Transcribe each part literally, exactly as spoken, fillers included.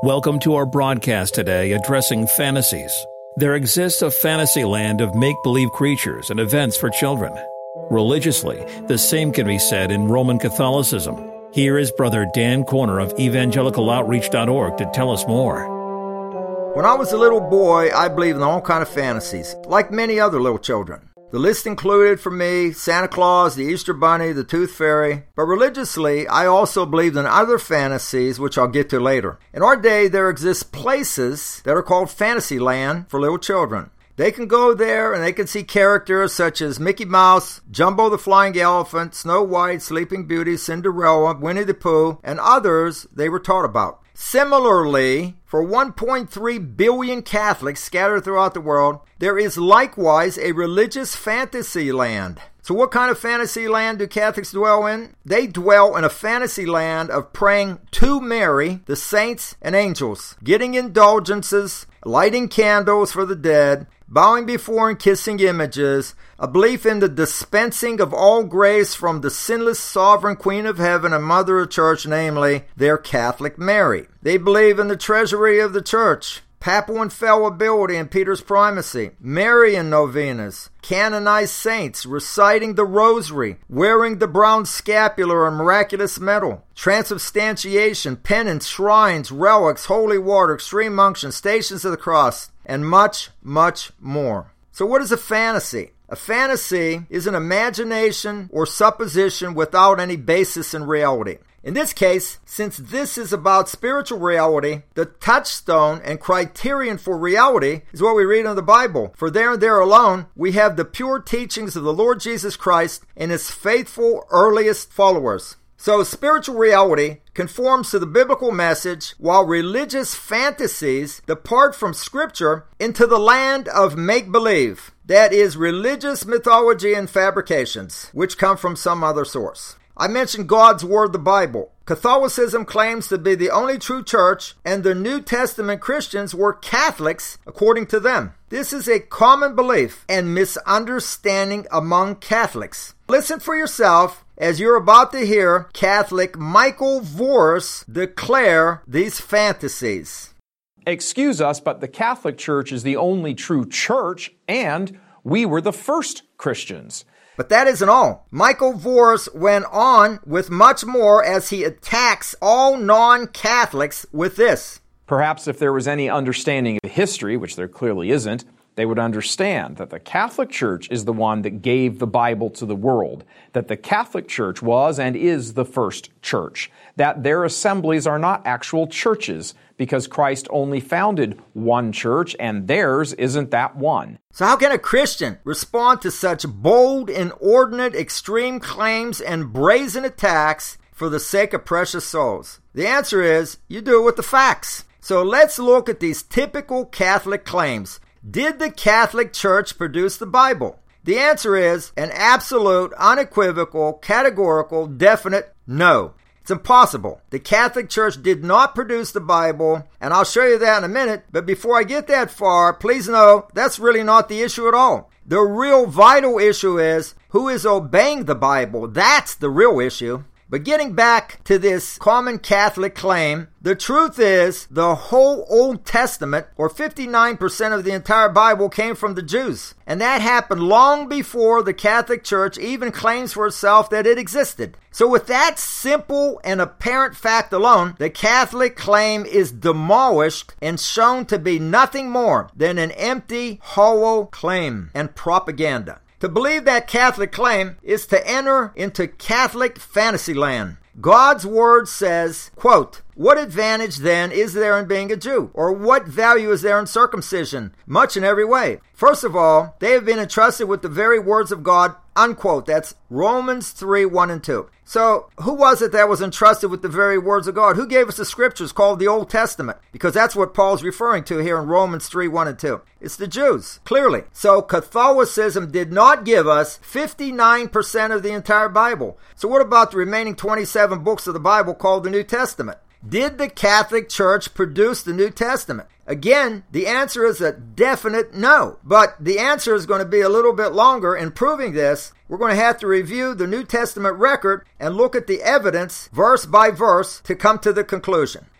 Welcome to our broadcast today addressing fantasies. There exists a fantasy land of make-believe creatures and events for children. Religiously, the same can be said in Roman Catholicism. Here is Brother Dan Corner of evangelical outreach dot org to tell us more. When I was a little boy, I believed in all kinds of fantasies, like many other little children. The list included for me Santa Claus, the Easter Bunny, the Tooth Fairy. But religiously, I also believed in other fantasies, which I'll get to later. In our day, there exist places that are called Fantasy Land for little children. They can go there and they can see characters such as Mickey Mouse, Jumbo the Flying Elephant, Snow White, Sleeping Beauty, Cinderella, Winnie the Pooh, and others they were taught about. Similarly, for one point three billion Catholics scattered throughout the world, there is likewise a religious fantasy land. So what kind of fantasy land do Catholics dwell in? They dwell in a fantasy land of praying to Mary, the saints and angels, getting indulgences, lighting candles for the dead, bowing before and kissing images, a belief in the dispensing of all grace from the sinless sovereign Queen of Heaven and Mother of Church, namely their Catholic Mary. They believe in the treasury of the Church, papal infallibility and Peter's primacy, Marian novenas, canonized saints reciting the rosary, wearing the brown scapular and miraculous medal, transubstantiation, penance, shrines, relics, holy water, extreme unction, stations of the cross, and much, much more. So what is a fantasy? A fantasy is an imagination or supposition without any basis in reality. In this case, since this is about spiritual reality, the touchstone and criterion for reality is what we read in the Bible. For there and there alone, we have the pure teachings of the Lord Jesus Christ and His faithful earliest followers. So spiritual reality conforms to the biblical message, while religious fantasies depart from Scripture into the land of make-believe. That is, religious mythology and fabrications, which come from some other source. I mentioned God's Word, the Bible. Catholicism claims to be the only true church, and the New Testament Christians were Catholics according to them. This is a common belief and misunderstanding among Catholics. Listen for yourself as you're about to hear Catholic Michael Voris declare these fantasies. Excuse us, but the Catholic Church is the only true church, and we were the first Christians. But that isn't all. Michael Voris went on with much more as he attacks all non-Catholics with this. Perhaps if there was any understanding of history, which there clearly isn't, they would understand that the Catholic Church is the one that gave the Bible to the world, that the Catholic Church was and is the first church, that their assemblies are not actual churches because Christ only founded one church and theirs isn't that one. So how can a Christian respond to such bold, inordinate, extreme claims and brazen attacks for the sake of precious souls? The answer is, you do it with the facts. So let's look at these typical Catholic claims. Did the Catholic Church produce the Bible? The answer is an absolute, unequivocal, categorical, definite no. It's impossible. The Catholic Church did not produce the Bible, and I'll show you that in a minute. But before I get that far, please know that's really not the issue at all. The real vital issue is who is obeying the Bible. That's the real issue. But getting back to this common Catholic claim, the truth is the whole Old Testament, or fifty-nine percent of the entire Bible, came from the Jews. And that happened long before the Catholic Church even claims for itself that it existed. So with that simple and apparent fact alone, the Catholic claim is demolished and shown to be nothing more than an empty, hollow claim and propaganda. To believe that Catholic claim is to enter into Catholic fantasy land. God's Word says, quote, "What advantage then is there in being a Jew? Or what value is there in circumcision? Much in every way. First of all, they have been entrusted with the very words of God," unquote. That's Romans three, one and two. So, who was it that was entrusted with the very words of God? Who gave us the scriptures called the Old Testament? Because that's what Paul's referring to here in Romans three, one and two. It's the Jews, clearly. So, Catholicism did not give us fifty-nine percent of the entire Bible. So, what about the remaining twenty-seven books of the Bible called the New Testament? Did the Catholic Church produce the New Testament? Again, the answer is a definite no. But the answer is going to be a little bit longer in proving this. We're going to have to review the New Testament record and look at the evidence verse by verse to come to the conclusion.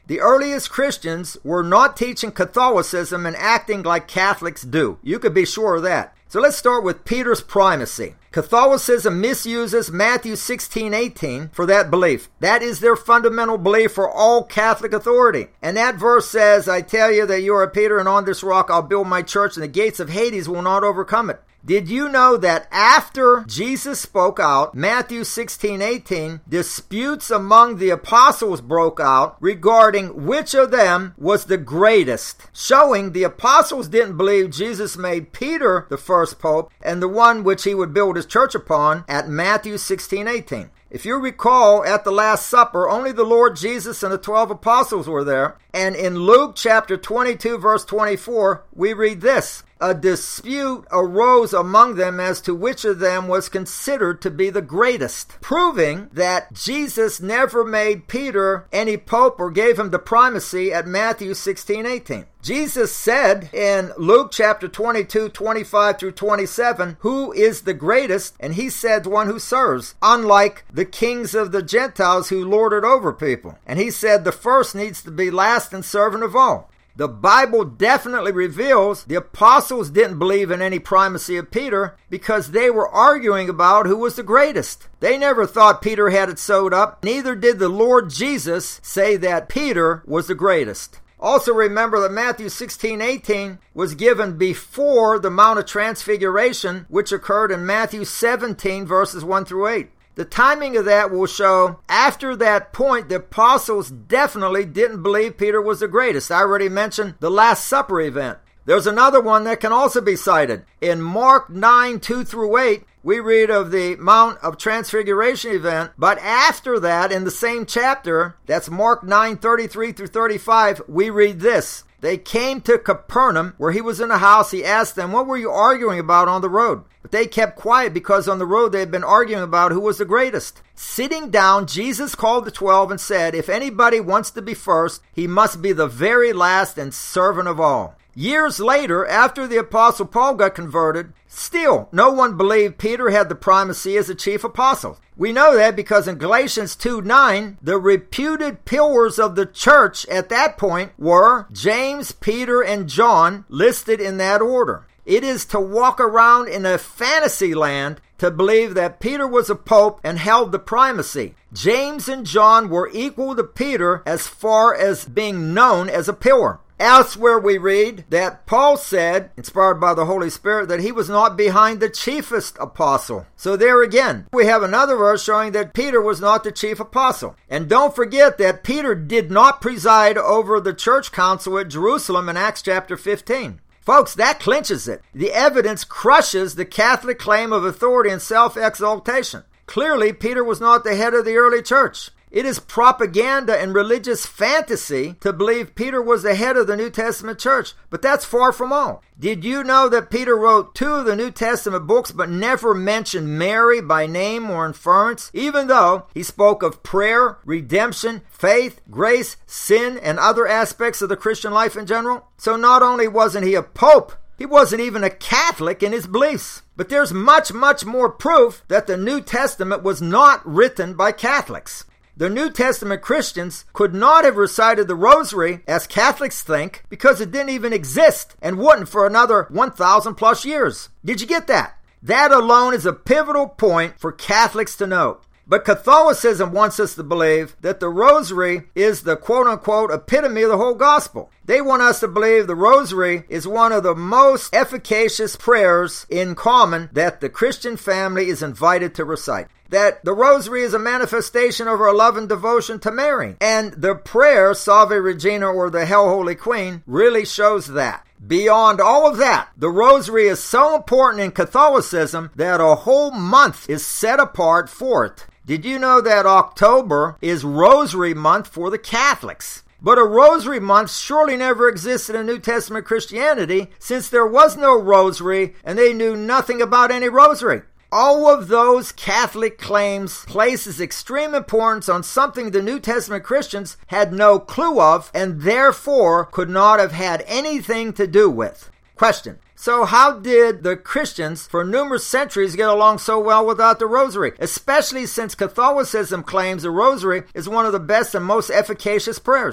The earliest Christians were not teaching Catholicism and acting like Catholics do. You could be sure of that. So let's start with Peter's primacy. Catholicism misuses Matthew sixteen eighteen for that belief. That is their fundamental belief for all Catholic authority. And that verse says, I tell you that you are Peter, and on this rock I'll build my church, and the gates of Hades will not overcome it. Did you know that after Jesus spoke out, Matthew sixteen eighteen, disputes among the apostles broke out regarding which of them was the greatest, showing the apostles didn't believe Jesus made Peter the first pope and the one which he would build his church upon at Matthew sixteen eighteen. If you recall, at the Last Supper, only the Lord Jesus and the twelve apostles were there. And in Luke chapter twenty-two, verse twenty-four, we read this. A dispute arose among them as to which of them was considered to be the greatest, proving that Jesus never made Peter any pope or gave him the primacy at Matthew sixteen eighteen. Jesus said in Luke chapter twenty-two, twenty-five through twenty-seven, who is the greatest? And he said one who serves, unlike the kings of the Gentiles who lord it over people. And he said the first needs to be last and servant of all. The Bible definitely reveals the apostles didn't believe in any primacy of Peter because they were arguing about who was the greatest. They never thought Peter had it sewed up. Neither did the Lord Jesus say that Peter was the greatest. Also remember that Matthew sixteen eighteen was given before the Mount of Transfiguration, which occurred in Matthew seventeen verses one through eight. The timing of that will show after that point, the apostles definitely didn't believe Peter was the greatest. I already mentioned the Last Supper event. There's another one that can also be cited. In Mark nine, two through eight, we read of the Mount of Transfiguration event. But after that, in the same chapter, that's Mark nine, thirty-three through thirty-five, we read this. They came to Capernaum, where he was in a house. He asked them, what were you arguing about on the road? But they kept quiet because on the road they had been arguing about who was the greatest. Sitting down, Jesus called the twelve and said, if anybody wants to be first, he must be the very last and servant of all. Years later, after the Apostle Paul got converted, still no one believed Peter had the primacy as a chief apostle. We know that because in Galatians two nine, the reputed pillars of the church at that point were James, Peter, and John, listed in that order. It is to walk around in a fantasy land to believe that Peter was a pope and held the primacy. James and John were equal to Peter as far as being known as a pillar. Elsewhere we read that Paul said, inspired by the Holy Spirit, that he was not behind the chiefest apostle. So there again, we have another verse showing that Peter was not the chief apostle. And don't forget that Peter did not preside over the church council at Jerusalem in Acts chapter fifteen. Folks, that clinches it. The evidence crushes the Catholic claim of authority and self-exaltation. Clearly, Peter was not the head of the early church. It is propaganda and religious fantasy to believe Peter was the head of the New Testament church, but that's far from all. Did you know that Peter wrote two of the New Testament books but never mentioned Mary by name or inference, even though he spoke of prayer, redemption, faith, grace, sin, and other aspects of the Christian life in general? So not only wasn't he a pope, he wasn't even a Catholic in his beliefs. But there's much, much more proof that the New Testament was not written by Catholics. The New Testament Christians could not have recited the Rosary, as Catholics think, because it didn't even exist and wouldn't for another one thousand plus years. Did you get that? That alone is a pivotal point for Catholics to know. But Catholicism wants us to believe that the Rosary is the quote-unquote epitome of the whole gospel. They want us to believe the Rosary is one of the most efficacious prayers in common that the Christian family is invited to recite. That the Rosary is a manifestation of our love and devotion to Mary. And the prayer, Salve Regina, or the Hail Holy Queen, really shows that. Beyond all of that, the Rosary is so important in Catholicism that a whole month is set apart for it. Did you know that October is Rosary Month for the Catholics? But a Rosary Month surely never existed in New Testament Christianity, since there was no Rosary and they knew nothing about any Rosary. All of those Catholic claims places extreme importance on something the New Testament Christians had no clue of and therefore could not have had anything to do with. Question. So how did the Christians for numerous centuries get along so well without the Rosary, especially since Catholicism claims the Rosary is one of the best and most efficacious prayers?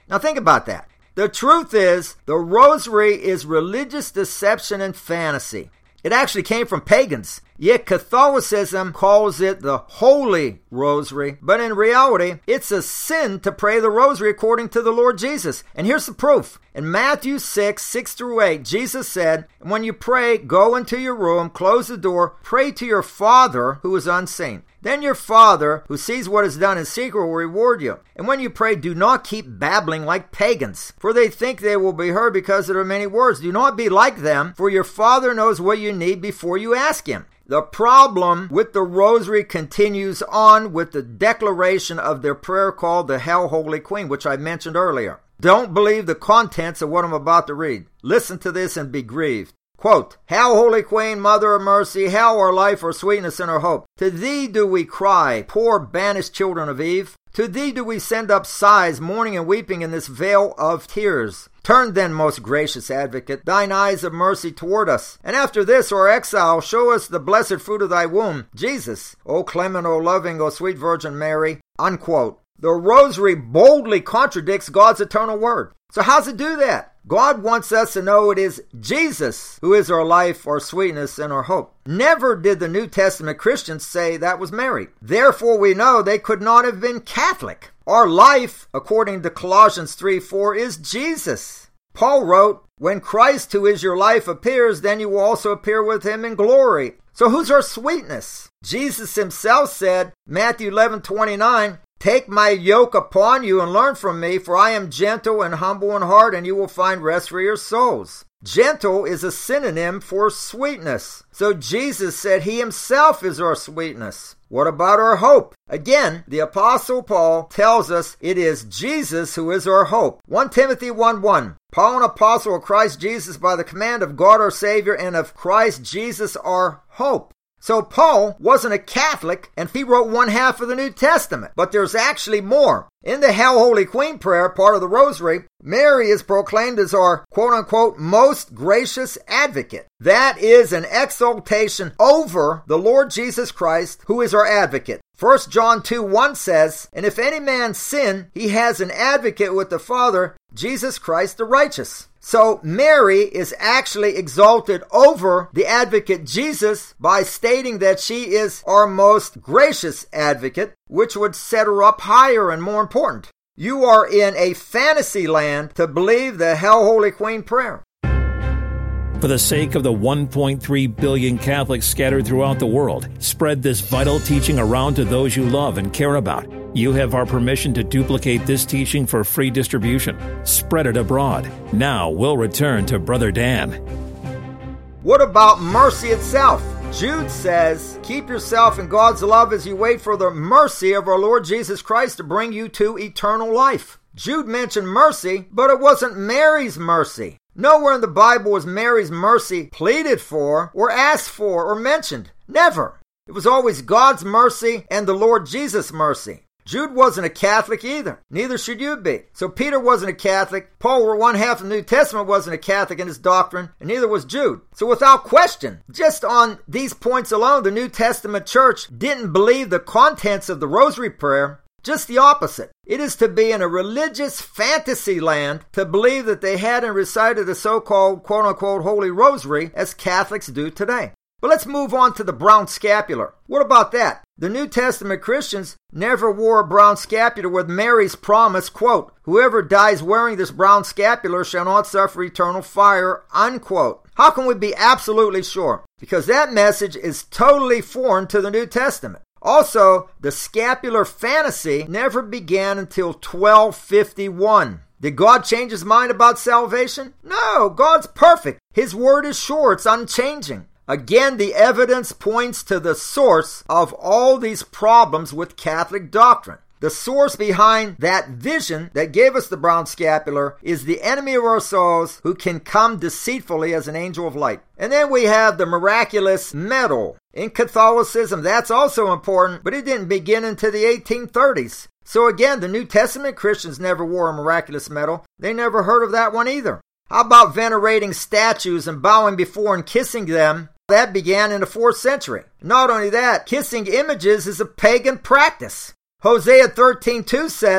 Now think about that. The truth is, the rosary is religious deception and fantasy. It actually came from pagans, yet Catholicism calls it the Holy Rosary. But in reality, it's a sin to pray the rosary according to the Lord Jesus. And here's the proof. In Matthew six, six through eight, Jesus said, when you pray, go into your room, close the door, pray to your Father who is unseen. Then your Father, who sees what is done in secret, will reward you. And when you pray, do not keep babbling like pagans, for they think they will be heard because of their many words. Do not be like them, for your Father knows what you need before you ask Him. The problem with the rosary continues on with the declaration of their prayer called the Hail Holy Queen, which I mentioned earlier. Don't believe the contents of what I'm about to read. Listen to this and be grieved. Quote, Hail, Holy Queen, Mother of Mercy, hail our life, our sweetness, and our hope. To thee do we cry, poor banished children of Eve. To thee do we send up sighs, mourning and weeping in this vale of tears. Turn then, most gracious advocate, thine eyes of mercy toward us. And after this, our exile, show us the blessed fruit of thy womb, Jesus. O clement, O loving, O sweet Virgin Mary. Unquote. The rosary boldly contradicts God's eternal word. So how's it do that? God wants us to know it is Jesus who is our life, our sweetness, and our hope. Never did the New Testament Christians say that was Mary. Therefore, we know they could not have been Catholic. Our life, according to Colossians three four, is Jesus. Paul wrote, when Christ, who is your life, appears, then you will also appear with him in glory. So who's our sweetness? Jesus himself said, Matthew eleven twenty-nine, take my yoke upon you and learn from me, for I am gentle and humble in heart, and you will find rest for your souls. Gentle is a synonym for sweetness. So Jesus said he himself is our sweetness. What about our hope? Again, the Apostle Paul tells us it is Jesus who is our hope. First Timothy one one. Paul, an apostle of Christ Jesus, by the command of God our Savior and of Christ Jesus our hope. So Paul wasn't a Catholic, and he wrote one half of the New Testament. But there's actually more. In the Hail Holy Queen prayer, part of the Rosary, Mary is proclaimed as our quote-unquote most gracious advocate. That is an exaltation over the Lord Jesus Christ, who is our advocate. First John two one says, and if any man sin, he has an advocate with the Father, Jesus Christ the righteous. So Mary is actually exalted over the advocate Jesus by stating that she is our most gracious advocate, which would set her up higher and more important. You are in a fantasy land to believe the Hail Holy Queen prayer. For the sake of the one point three billion Catholics scattered throughout the world, spread this vital teaching around to those you love and care about. You have our permission to duplicate this teaching for free distribution. Spread it abroad. Now we'll return to Brother Dan. What about mercy itself? Jude says, keep yourself in God's love as you wait for the mercy of our Lord Jesus Christ to bring you to eternal life. Jude mentioned mercy, but it wasn't Mary's mercy. Nowhere in the Bible was Mary's mercy pleaded for or asked for or mentioned. Never. It was always God's mercy and the Lord Jesus' mercy. Jude wasn't a Catholic either. Neither should you be. So Peter wasn't a Catholic. Paul, one half of the New Testament, wasn't a Catholic in his doctrine, and neither was Jude. So without question, just on these points alone, the New Testament church didn't believe the contents of the Rosary prayer. Just the opposite. It is to be in a religious fantasy land to believe that they had and recited the so-called quote-unquote Holy Rosary as Catholics do today. But let's move on to the brown scapular. What about that? The New Testament Christians never wore a brown scapular with Mary's promise, quote, whoever dies wearing this brown scapular shall not suffer eternal fire, unquote. How can we be absolutely sure? Because that message is totally foreign to the New Testament. Also, the scapular fantasy never began until twelve fifty-one. Did God change his mind about salvation? No, God's perfect. His word is sure, it's unchanging. Again, the evidence points to the source of all these problems with Catholic doctrine. The source behind that vision that gave us the brown scapular is the enemy of our souls who can come deceitfully as an angel of light. And then we have the miraculous medal. In Catholicism, that's also important, but it didn't begin until the eighteen thirties. So again, the New Testament Christians never wore a miraculous medal. They never heard of that one either. How about venerating statues and bowing before and kissing them? That began in the fourth century. Not only that, kissing images is a pagan practice. Hosea thirteen two says,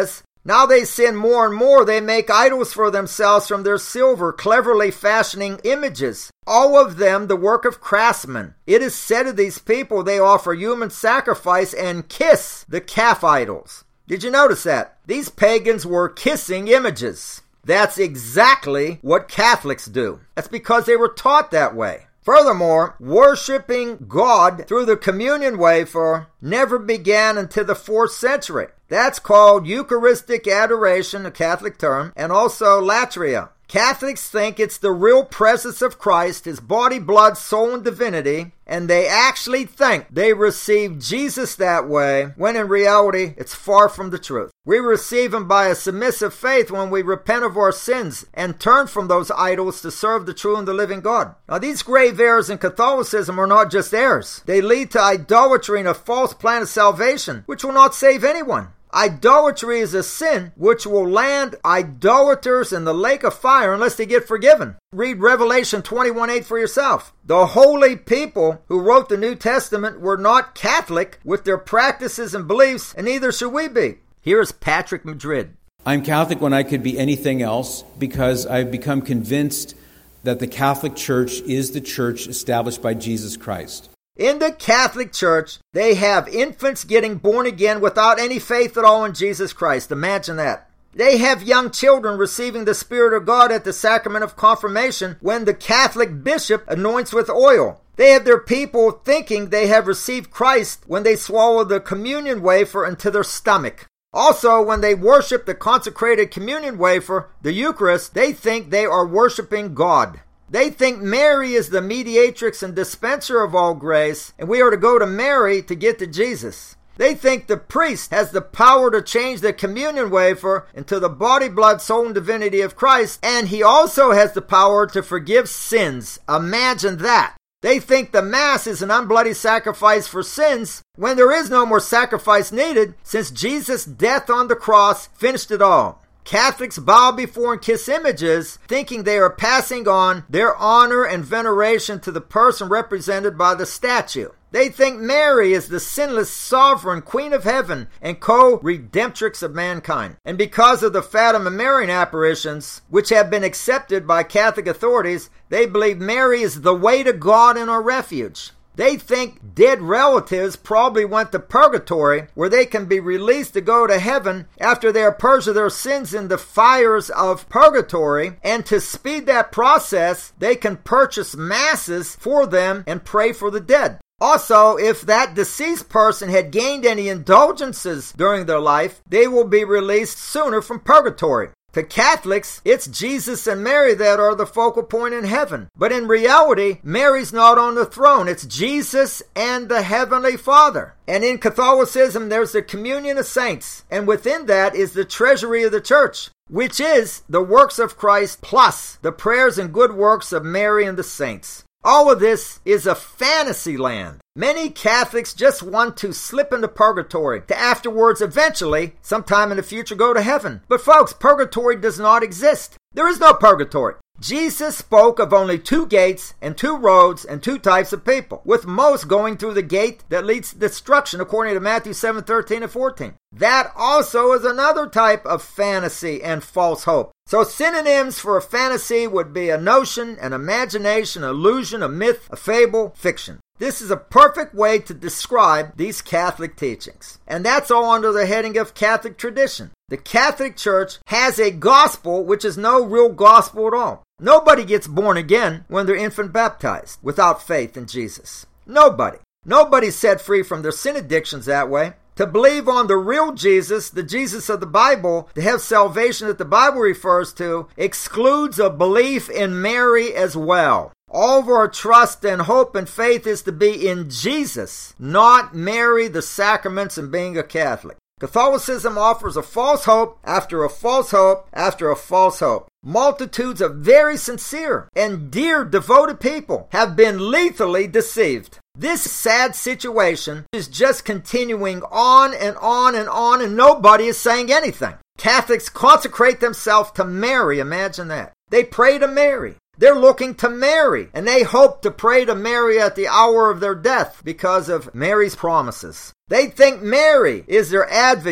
Now they sin more and more. They make idols for themselves from their silver, cleverly fashioning images, all of them the work of craftsmen. It is said of these people they offer human sacrifice and kiss the calf idols. Did you notice that? These pagans were kissing images. That's exactly what Catholics do. That's because they were taught that way. Furthermore, worshiping God through the communion wafer never began until the fourth century. That's called Eucharistic adoration, a Catholic term, and also latria. Catholics think it's the real presence of Christ, his body, blood, soul, and divinity, and they actually think they receive Jesus that way, when in reality, it's far from the truth. We receive him by a submissive faith when we repent of our sins and turn from those idols to serve the true and the living God. Now, these grave errors in Catholicism are not just errors. They lead to idolatry and a false plan of salvation, which will not save anyone. Idolatry is a sin which will land idolaters in the lake of fire unless they get forgiven. Read Revelation twenty-one eight for yourself. The holy people who wrote the New Testament were not Catholic with their practices and beliefs, and neither should we be. Here's Patrick Madrid. I'm Catholic when I could be anything else because I've become convinced that the Catholic Church is the church established by Jesus Christ. In the Catholic Church, they have infants getting born again without any faith at all in Jesus Christ. Imagine that. They have young children receiving the Spirit of God at the sacrament of confirmation when the Catholic bishop anoints with oil. They have their people thinking they have received Christ when they swallow the communion wafer into their stomach. Also, when they worship the consecrated communion wafer, the Eucharist, they think they are worshiping God. They think Mary is the mediatrix and dispenser of all grace, and we are to go to Mary to get to Jesus. They think the priest has the power to change the communion wafer into the body, blood, soul, and divinity of Christ, and he also has the power to forgive sins. Imagine that. They think the Mass is an unbloody sacrifice for sins when there is no more sacrifice needed since Jesus' death on the cross finished it all. Catholics bow before and kiss images, thinking they are passing on their honor and veneration to the person represented by the statue. They think Mary is the sinless, sovereign Queen of Heaven and co-redemptrix of mankind. And because of the Fatima Marian apparitions, which have been accepted by Catholic authorities, they believe Mary is the way to God and our refuge. They think dead relatives probably went to purgatory, where they can be released to go to heaven after they are purged of their sins in the fires of purgatory, and to speed that process, they can purchase masses for them and pray for the dead. Also, if that deceased person had gained any indulgences during their life, they will be released sooner from purgatory. To Catholics, it's Jesus and Mary that are the focal point in heaven. But in reality, Mary's not on the throne. It's Jesus and the Heavenly Father. And in Catholicism, there's the communion of saints. And within that is the treasury of the church, which is the works of Christ plus the prayers and good works of Mary and the saints. All of this is a fantasy land. Many Catholics just want to slip into purgatory to afterwards eventually, sometime in the future, go to heaven. But folks, purgatory does not exist. There is no purgatory. Jesus spoke of only two gates and two roads and two types of people, with most going through the gate that leads to destruction, according to Matthew seven thirteen and fourteen. That also is another type of fantasy and false hope. So synonyms for a fantasy would be a notion, an imagination, an illusion, a myth, a fable, fiction. This is a perfect way to describe these Catholic teachings. And that's all under the heading of Catholic tradition. The Catholic Church has a gospel which is no real gospel at all. Nobody gets born again when they're infant baptized without faith in Jesus. Nobody. Nobody's set free from their sin addictions that way. To believe on the real Jesus, the Jesus of the Bible, to have salvation that the Bible refers to, excludes a belief in Mary as well. All of our trust and hope and faith is to be in Jesus, not Mary, the sacraments, and being a Catholic. Catholicism offers a false hope after a false hope after a false hope. Multitudes of very sincere and dear devoted people have been lethally deceived. This sad situation is just continuing on and on and on, and nobody is saying anything. Catholics consecrate themselves to Mary. Imagine that. They pray to Mary. They're looking to Mary, and they hope to pray to Mary at the hour of their death because of Mary's promises. They think Mary is their advocate,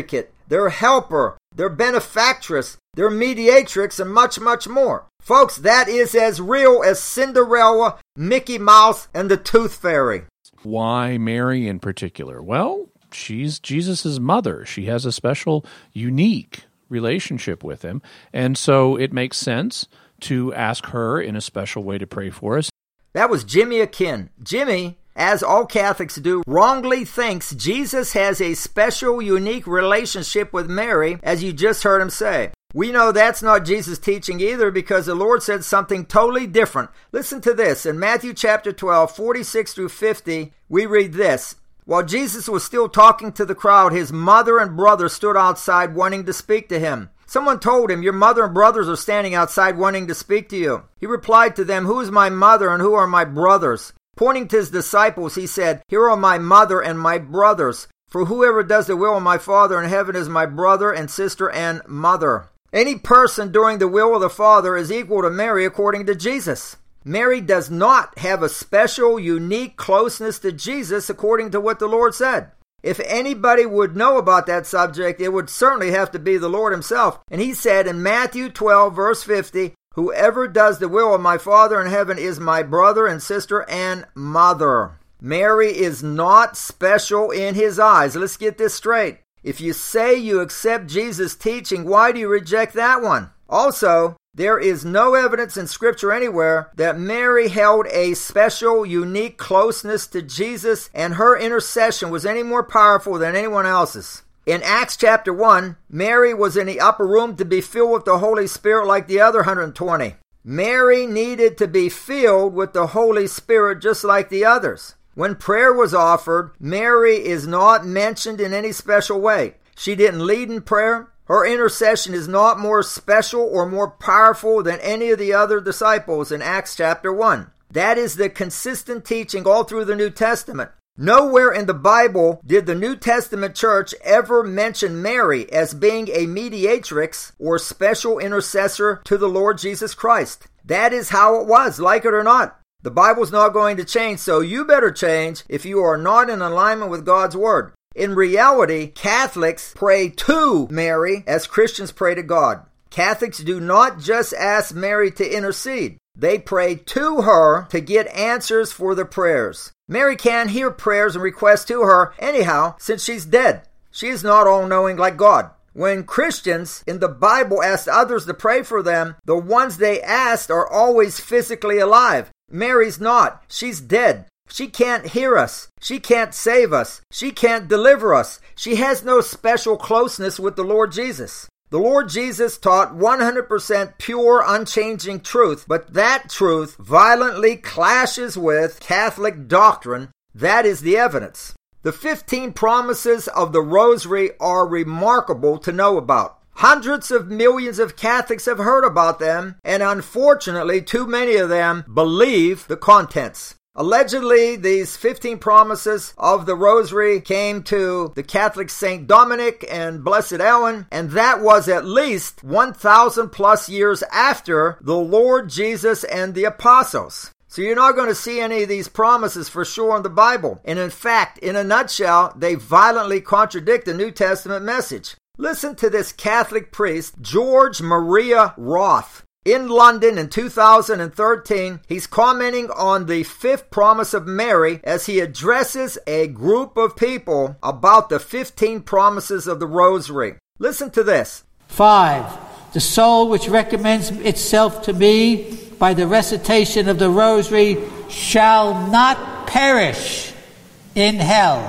their helper, their benefactress, their mediatrix, and much, much more. Folks, that is as real as Cinderella, Mickey Mouse, and the Tooth Fairy. Why Mary in particular? Well, she's Jesus' mother. She has a special, unique relationship with him, and so it makes sense to ask her in a special way to pray for us. That was Jimmy Akin. Jimmy, as all Catholics do, wrongly thinks Jesus has a special, unique relationship with Mary, as you just heard him say. We know that's not Jesus' teaching either, because the Lord said something totally different. Listen to this. In Matthew chapter twelve, forty-six through fifty, we read this. While Jesus was still talking to the crowd, his mother and brother stood outside wanting to speak to him. Someone told him, "Your mother and brothers are standing outside wanting to speak to you." He replied to them, "Who is my mother and who are my brothers?" Pointing to his disciples, he said, "Here are my mother and my brothers. For whoever does the will of my Father in heaven is my brother and sister and mother." Any person doing the will of the Father is equal to Mary according to Jesus. Mary does not have a special, unique closeness to Jesus according to what the Lord said. If anybody would know about that subject, it would certainly have to be the Lord himself. And he said in Matthew twelve, verse fifty, "Whoever does the will of my Father in heaven is my brother and sister and mother." Mary is not special in his eyes. Let's get this straight. If you say you accept Jesus' teaching, why do you reject that one? Also, there is no evidence in Scripture anywhere that Mary held a special, unique closeness to Jesus and her intercession was any more powerful than anyone else's. In Acts chapter one, Mary was in the upper room to be filled with the Holy Spirit like the other one hundred twenty. Mary needed to be filled with the Holy Spirit just like the others. When prayer was offered, Mary is not mentioned in any special way. She didn't lead in prayer. Her intercession is not more special or more powerful than any of the other disciples in Acts chapter one. That is the consistent teaching all through the New Testament. Nowhere in the Bible did the New Testament church ever mention Mary as being a mediatrix or special intercessor to the Lord Jesus Christ. That is how it was, like it or not. The Bible's not going to change, so you better change if you are not in alignment with God's Word. In reality, Catholics pray to Mary as Christians pray to God. Catholics do not just ask Mary to intercede. They pray to her to get answers for the prayers. Mary can't hear prayers and requests to her anyhow since she's dead. She is not all-knowing like God. When Christians in the Bible asked others to pray for them, the ones they asked are always physically alive. Mary's not. She's dead. She can't hear us. She can't save us. She can't deliver us. She has no special closeness with the Lord Jesus. The Lord Jesus taught one hundred percent pure, unchanging truth, but that truth violently clashes with Catholic doctrine. That is the evidence. The fifteen promises of the Rosary are remarkable to know about. Hundreds of millions of Catholics have heard about them, and unfortunately, too many of them believe the contents. Allegedly, these fifteen promises of the Rosary came to the Catholic Saint Dominic and Blessed Ellen, and that was at least one thousand plus years after the Lord Jesus and the Apostles. So you're not going to see any of these promises for sure in the Bible. And in fact, in a nutshell, they violently contradict the New Testament message. Listen to this Catholic priest, George Maria Roth. In London in two thousand thirteen, he's commenting on the fifth promise of Mary as he addresses a group of people about the fifteen promises of the Rosary. Listen to this. Five, the soul which recommends itself to me by the recitation of the Rosary shall not perish in hell.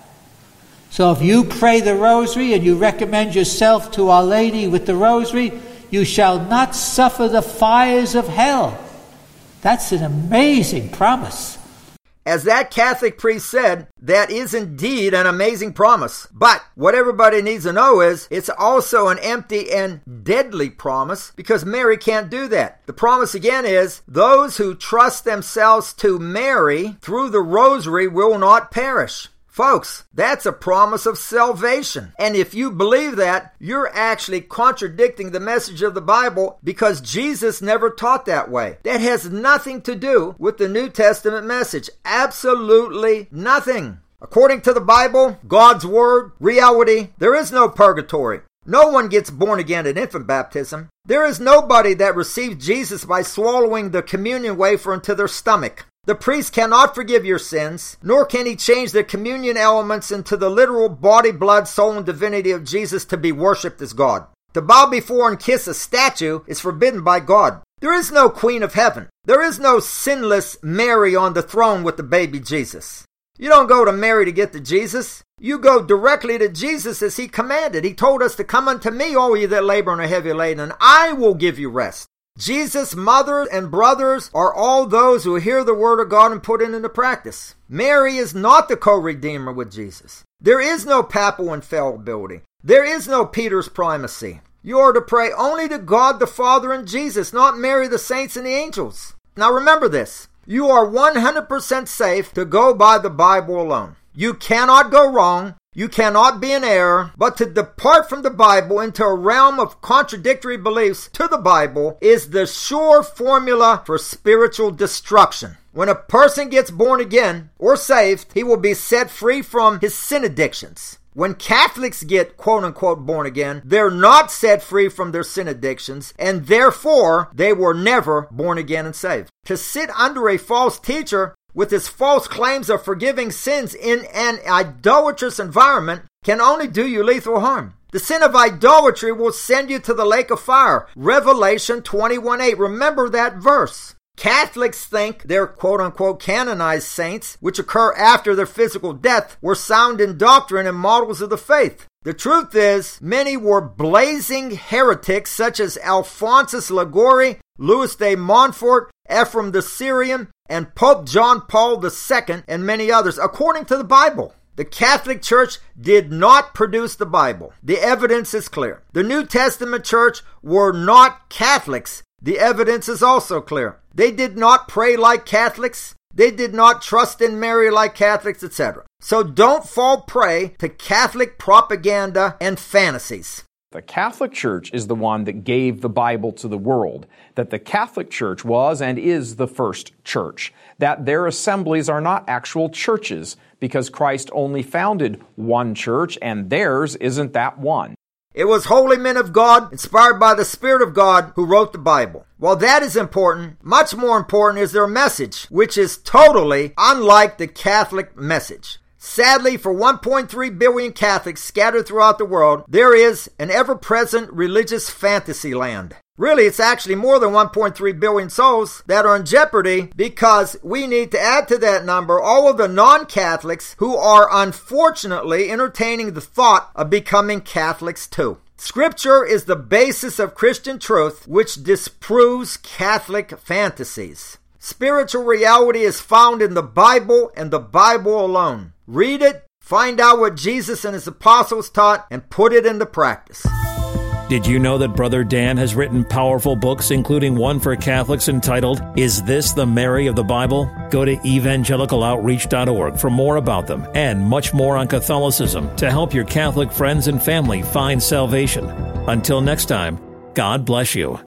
So if you pray the Rosary and you recommend yourself to Our Lady with the Rosary, you shall not suffer the fires of hell. That's an amazing promise. As that Catholic priest said, that is indeed an amazing promise. But what everybody needs to know is it's also an empty and deadly promise because Mary can't do that. The promise again is those who trust themselves to Mary through the Rosary will not perish. Folks, that's a promise of salvation. And if you believe that, you're actually contradicting the message of the Bible because Jesus never taught that way. That has nothing to do with the New Testament message. Absolutely nothing. According to the Bible, God's Word, reality, there is no purgatory. No one gets born again at infant baptism. There is nobody that receives Jesus by swallowing the communion wafer into their stomach. The priest cannot forgive your sins, nor can he change the communion elements into the literal body, blood, soul, and divinity of Jesus to be worshipped as God. To bow before and kiss a statue is forbidden by God. There is no Queen of Heaven. There is no sinless Mary on the throne with the baby Jesus. You don't go to Mary to get to Jesus. You go directly to Jesus as he commanded. He told us to come unto me, all ye that labor and are heavy laden, and I will give you rest. Jesus' mother and brothers are all those who hear the word of God and put it into practice. Mary is not the co-redeemer with Jesus. There is no papal infallibility. There is no Peter's primacy. You are to pray only to God the Father and Jesus, not Mary, the saints, and the angels. Now remember this. You are one hundred percent safe to go by the Bible alone. You cannot go wrong. You cannot be in error, but to depart from the Bible into a realm of contradictory beliefs to the Bible is the sure formula for spiritual destruction. When a person gets born again or saved, he will be set free from his sin addictions. When Catholics get quote-unquote born again, they're not set free from their sin addictions, and therefore they were never born again and saved. To sit under a false teacher with his false claims of forgiving sins in an idolatrous environment can only do you lethal harm. The sin of idolatry will send you to the lake of fire. Revelation twenty-one eight. Remember that verse. Catholics think their quote-unquote canonized saints, which occur after their physical death, were sound in doctrine and models of the faith. The truth is, many were blazing heretics such as Alphonsus Liguori, Louis de Montfort, Ephraim the Syrian, and Pope John Paul the Second, and many others, according to the Bible. The Catholic Church did not produce the Bible. The evidence is clear. The New Testament Church were not Catholics. The evidence is also clear. They did not pray like Catholics. They did not trust in Mary like Catholics, et cetera. So don't fall prey to Catholic propaganda and fantasies. The Catholic Church is the one that gave the Bible to the world, that the Catholic Church was and is the first church, that their assemblies are not actual churches because Christ only founded one church and theirs isn't that one. It was holy men of God, inspired by the Spirit of God, who wrote the Bible. While that is important, much more important is their message, which is totally unlike the Catholic message. Sadly, for one point three billion Catholics scattered throughout the world, there is an ever-present religious fantasy land. Really, it's actually more than one point three billion souls that are in jeopardy because we need to add to that number all of the non-Catholics who are unfortunately entertaining the thought of becoming Catholics too. Scripture is the basis of Christian truth, which disproves Catholic fantasies. Spiritual reality is found in the Bible and the Bible alone. Read it, find out what Jesus and his apostles taught, and put it into practice. Did you know that Brother Dan has written powerful books, including one for Catholics entitled, Is This the Mary of the Bible? Go to evangelical outreach dot org for more about them and much more on Catholicism to help your Catholic friends and family find salvation. Until next time, God bless you.